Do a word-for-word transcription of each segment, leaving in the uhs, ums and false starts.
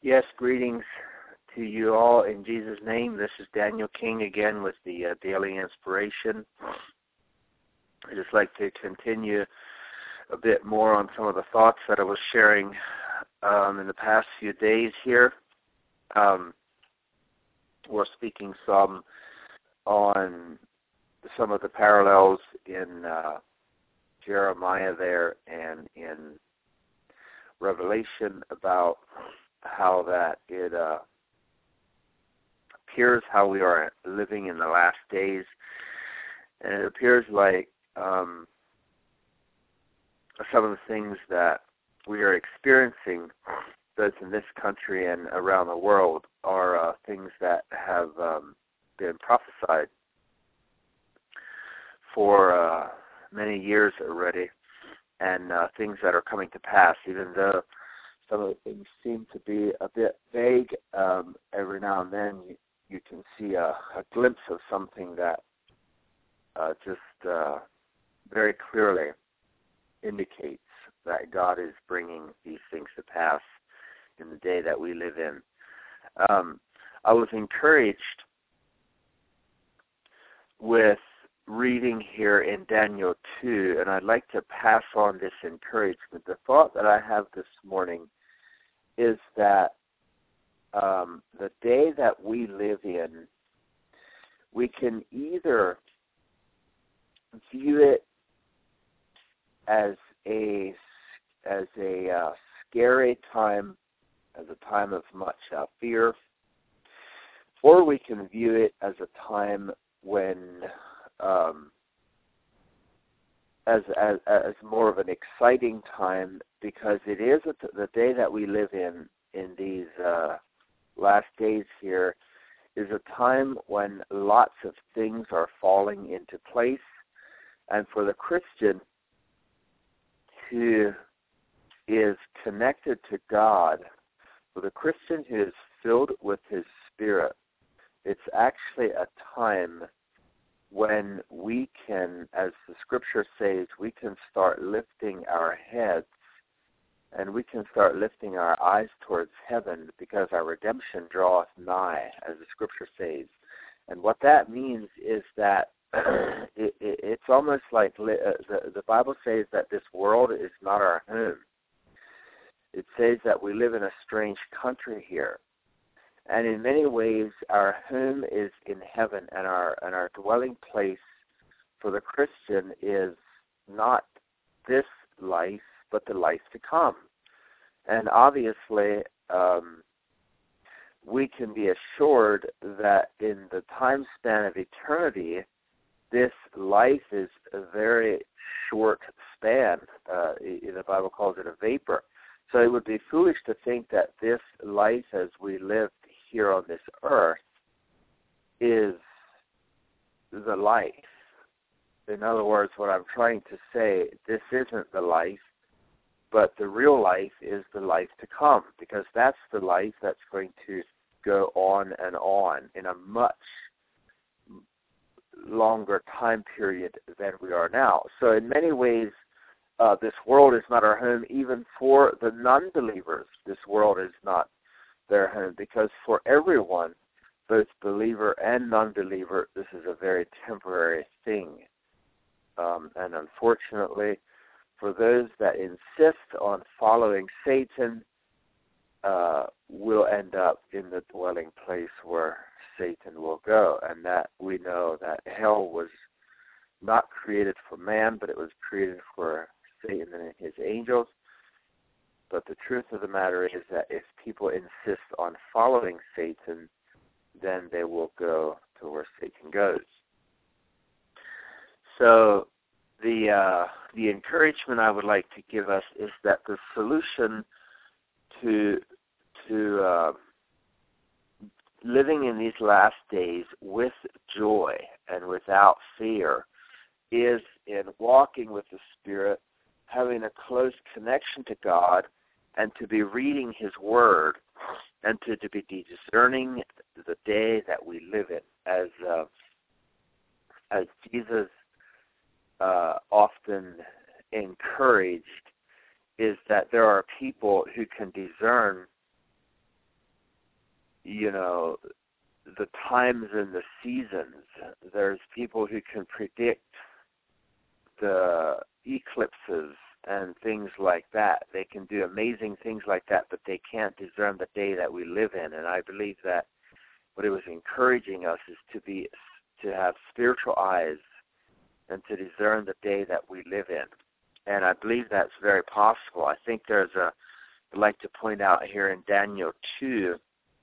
Yes, greetings to you all in Jesus' name. This is Daniel King again with the uh, Daily Inspiration. I'd just like to continue a bit more on some of the thoughts that I was sharing um, in the past few days here. Um, we're speaking some on some of the parallels in uh, Jeremiah there and in Revelation about how that it uh, appears how we are living in the last days. And it appears like um, some of the things that we are experiencing, both in this country and around the world, are uh, things that have um, been prophesied for uh, many years already, and uh, things that are coming to pass, even though some of the things seem to be a bit vague. Um, every now and then you, you can see a, a glimpse of something that uh, just uh, very clearly indicates that God is bringing these things to pass in the day that we live in. Um, I was encouraged with reading here in Daniel two, and I'd like to pass on this encouragement. The thought that I have this morning is that um, the day that we live in, we can either view it as a as a uh, scary time, as a time of much uh, fear, or we can view it as a time when um, as, as as more of an exciting time, because it is a, the day that we live in in these uh, last days here is a time when lots of things are falling into place, and for the Christian who is connected to God, for the Christian who is filled with His Spirit, it's actually a time when we can, as the Scripture says, we can start lifting our heads and we can start lifting our eyes towards heaven, because our redemption draweth nigh, as the Scripture says. And what that means is that it, it, it's almost like li- uh, the, the Bible says that this world is not our home. It says that we live in a strange country here. And in many ways, our home is in heaven, and our and our dwelling place for the Christian is not this life, but the life to come. And obviously, um, we can be assured that in the time span of eternity, this life is a very short span. Uh, the Bible calls it a vapor. So it would be foolish to think that this life as we live here on this earth is the life. In other words, what I'm trying to say, this isn't the life, but the real life is the life to come, because that's the life that's going to go on and on in a much longer time period than we are now. So in many ways, uh, this world is not our home. Even for the non-believers, this world is not their home, because for everyone, both believer and non-believer, this is a very temporary thing. Um, and unfortunately, for those that insist on following Satan, uh, will end up in the dwelling place where Satan will go. And that we know that hell was not created for man, but it was created for Satan and his angels. But the truth of the matter is that if people insist on following Satan, then they will go to where Satan goes. So the uh, the encouragement I would like to give us is that the solution to to uh, living in these last days with joy and without fear is in walking with the Spirit, having a close connection to God, and to be reading His Word, and to, to be discerning the day that we live in. As uh, as Jesus uh, often encouraged, is that there are people who can discern you know, the times and the seasons. There's people who can predict the eclipses and things like that. They can do amazing things like that, but they can't discern the day that we live in. And I believe that what it was encouraging us is to be to have spiritual eyes and to discern the day that we live in. And I believe that's very possible. I think there's a, I'd like to point out here in Daniel two,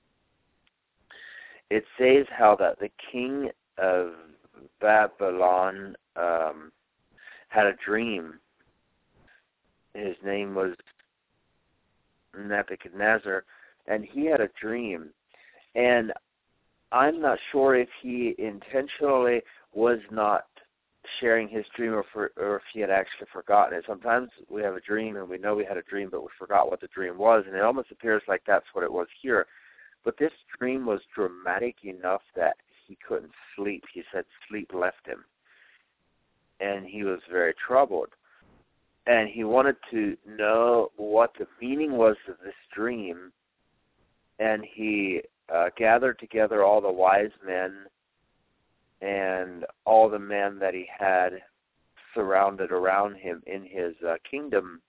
it says how that the king of Babylon um, had a dream. His name was Nebuchadnezzar, and he had a dream. And I'm not sure if he intentionally was not sharing his dream or, for, or if he had actually forgotten it. Sometimes we have a dream and we know we had a dream, but we forgot what the dream was, and it almost appears like that's what it was here. But this dream was dramatic enough that he couldn't sleep. He said sleep left him, and he was very troubled. And he wanted to know what the meaning was of this dream, and he uh, gathered together all the wise men and all the men that he had surrounded around him in his uh, kingdom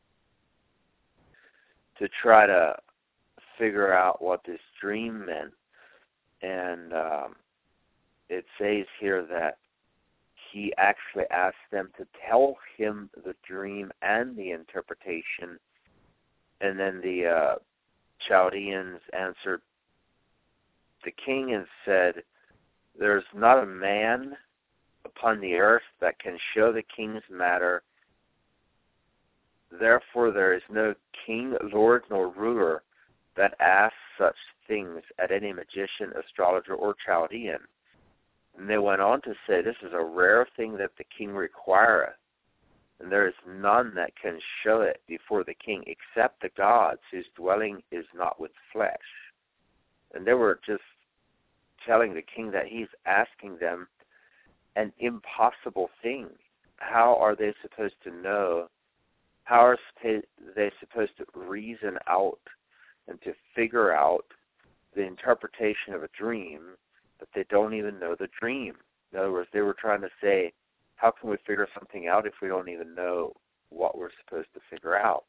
to try to figure out what this dream meant. And um, it says here that he actually asked them to tell him the dream and the interpretation. And then the uh, Chaldeans answered the king and said, "There's not a man upon the earth that can show the king's matter. Therefore there is no king, lord, nor ruler that asks such things at any magician, astrologer, or Chaldean." And they went on to say, "This is a rare thing that the king requireth, and there is none that can show it before the king except the gods whose dwelling is not with flesh." And they were just telling the king that he's asking them an impossible thing. How are they supposed to know? How are they supposed to reason out and to figure out the interpretation of a dream but they don't even know the dream? In other words, they were trying to say, how can we figure something out if we don't even know what we're supposed to figure out?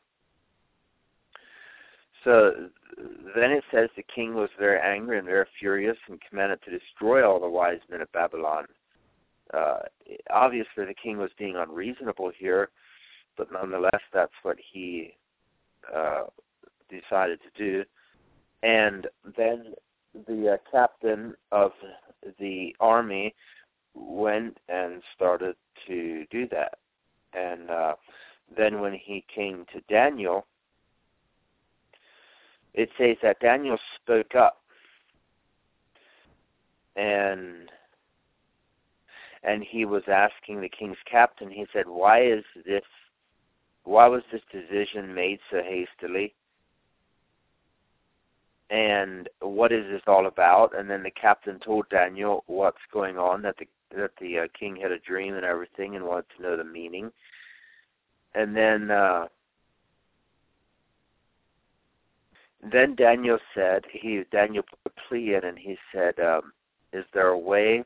So then it says the king was very angry and very furious and commanded to destroy all the wise men of Babylon. Uh, obviously, the king was being unreasonable here, but nonetheless, that's what he uh, decided to do. And then the uh, captain of the army went and started to do that. And uh, then when he came to Daniel, it says that Daniel spoke up, and and he was asking the king's captain. He said, "Why is this? Why was this decision made so hastily? And what is this all about?" And then the captain told Daniel what's going on, that the that the uh, king had a dream and everything, and wanted to know the meaning. And then. Uh, Then Daniel said, he Daniel put a plea in, and he said, um, is there a way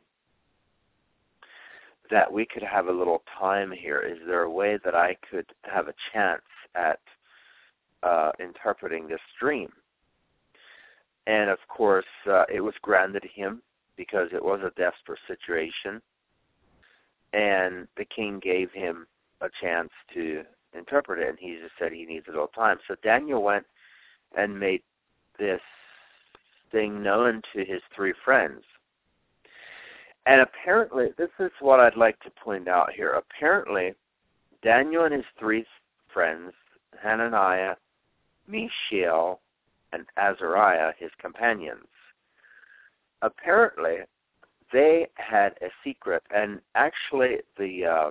that we could have a little time here? Is there a way that I could have a chance at uh, interpreting this dream? And of course, uh, it was granted him because it was a desperate situation. And the king gave him a chance to interpret it, and he just said he needs a little time. So Daniel went and made this thing known to his three friends. And apparently, this is what I'd like to point out here. Apparently, Daniel and his three friends, Hananiah, Mishael, and Azariah, his companions, apparently they had a secret. And actually, the uh,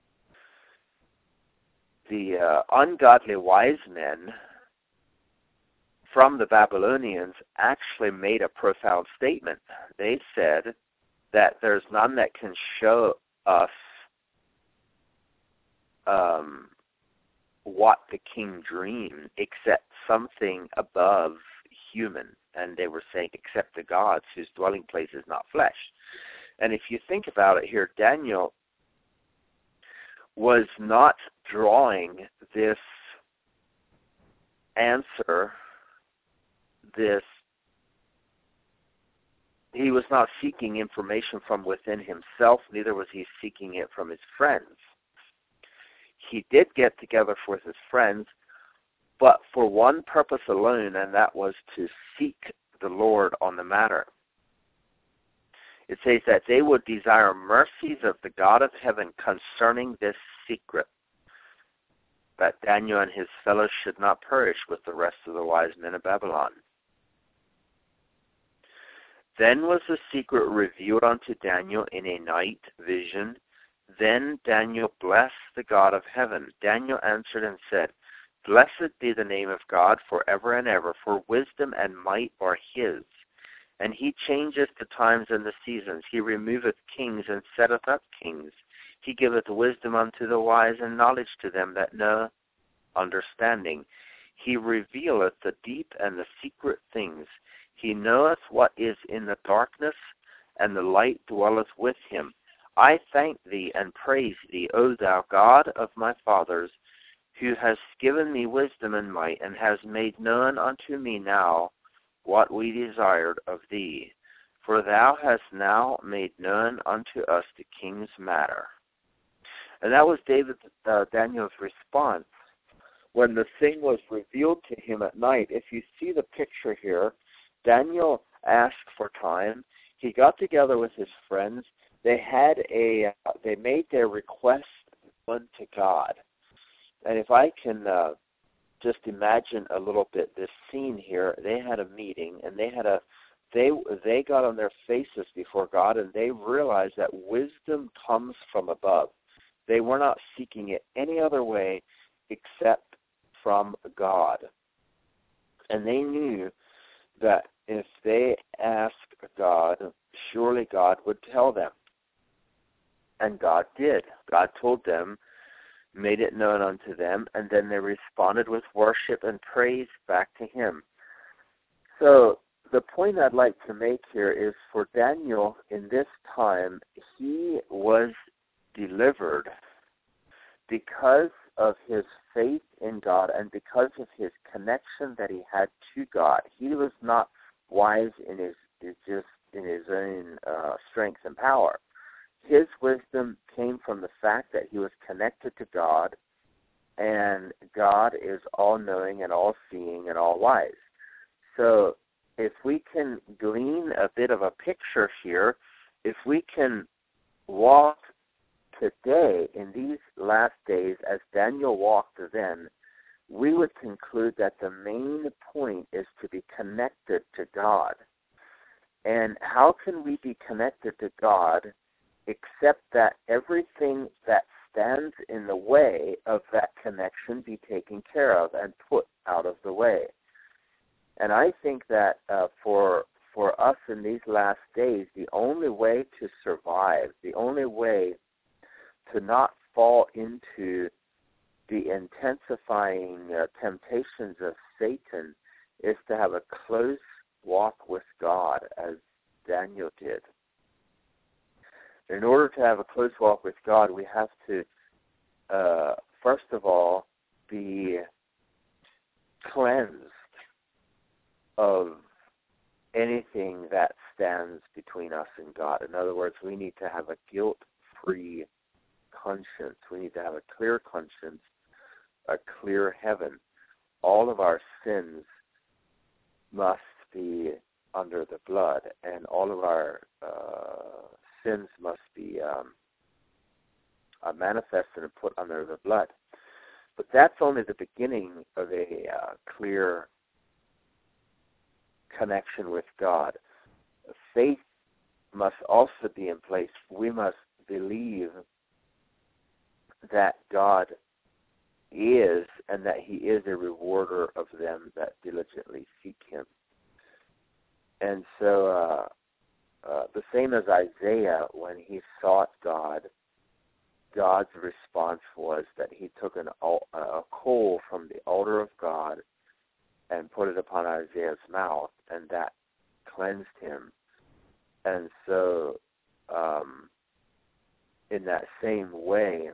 the uh, ungodly wise men from the Babylonians actually made a profound statement. They said that there's none that can show us um, what the king dreamed except something above human. and they were saying, except the gods whose dwelling place is not flesh. And if you think about it here, Daniel was not drawing this answer, this, he was not seeking information from within himself, neither was he seeking it from his friends. He did get together with his friends, but for one purpose alone, and that was to seek the Lord on the matter. It says that they would desire mercies of the God of heaven concerning this secret, that Daniel and his fellows should not perish with the rest of the wise men of Babylon. Then was the secret revealed unto Daniel in a night vision. Then Daniel blessed the God of heaven. Daniel answered and said, Blessed be the name of God forever and ever, for wisdom and might are his. And he changeth the times and the seasons. He removeth kings and setteth up kings. He giveth wisdom unto the wise and knowledge to them that know understanding. He revealeth the deep and the secret things. He knoweth what is in the darkness, and the light dwelleth with him. I thank thee and praise thee, O thou God of my fathers, who hast given me wisdom and might, and hast made known unto me now what we desired of thee. For thou hast now made known unto us the king's matter. And that was David, uh, Daniel's response when the thing was revealed to him at night. If you see the picture here, Daniel asked for time. He got together with his friends. They had a, uh, they made their request unto God. And if I can uh, just imagine a little bit this scene here, they had a meeting, and they had a, they they got on their faces before God, and they realized that wisdom comes from above. They were not seeking it any other way except from God. And they knew that if they asked God, surely God would tell them. And God did. God told them, made it known unto them, and then they responded with worship and praise back to him. So the point I'd like to make here is for Daniel in this time, he was delivered because of his faith in God and because of his connection that he had to God. He was not wise in his, his just in his own uh, strength and power. His wisdom came from the fact that he was connected to God, and God is all-knowing and all-seeing and all-wise. So if we can glean a bit of a picture here, if we can walk today in these last days as Daniel walked then, we would conclude that the main point is to be connected to God. And how can we be connected to God except that everything that stands in the way of that connection be taken care of and put out of the way? And I think that uh, for for us in these last days, the only way to survive, the only way to not fall into the intensifying uh, temptations of Satan is to have a close walk with God, as Daniel did. In order to have a close walk with God, we have to, uh, first of all, be cleansed of anything that stands between us and God. In other words, we need to have a guilt-free conscience. We need to have a clear conscience, a clear heaven. All of our sins must be under the blood, and all of our uh, sins must be um, uh, manifested and put under the blood. But that's only the beginning of a uh, clear connection with God. Faith must also be in place. We must believe that God is, and that he is a rewarder of them that diligently seek him. And so uh, uh, the same as Isaiah, when he sought God, God's response was that he took an, a coal from the altar of God and put it upon Isaiah's mouth, and that cleansed him. And so, um, in that same way,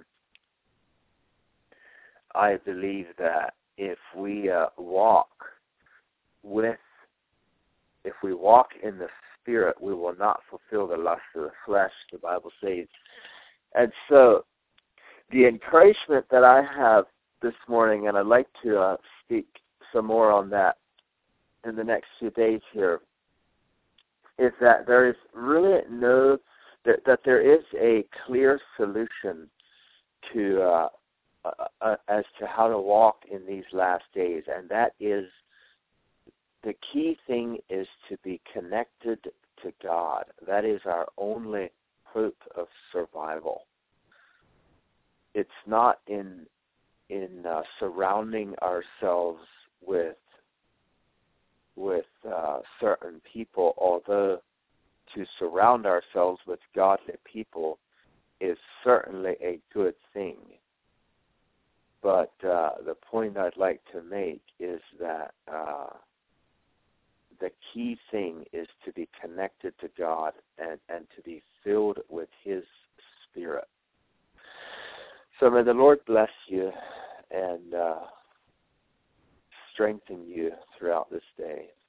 I believe that if we uh, walk with, if we walk in the Spirit, we will not fulfill the lust of the flesh, the Bible says. And so, the encouragement that I have this morning, and I'd like to uh, speak some more on that in the next few days here, is that there is really no, that, that there is a clear solution to uh, uh, uh, as to how to walk in these last days, and that is, the key thing is to be connected to God. That is our only hope of survival. It's not in in uh, surrounding ourselves with with uh, certain people, although to surround ourselves with godly people is certainly a good thing. But uh, the point I'd like to make is that uh, the key thing is to be connected to God and, and to be filled with His Spirit. So may the Lord bless you and uh, strengthen you throughout this day.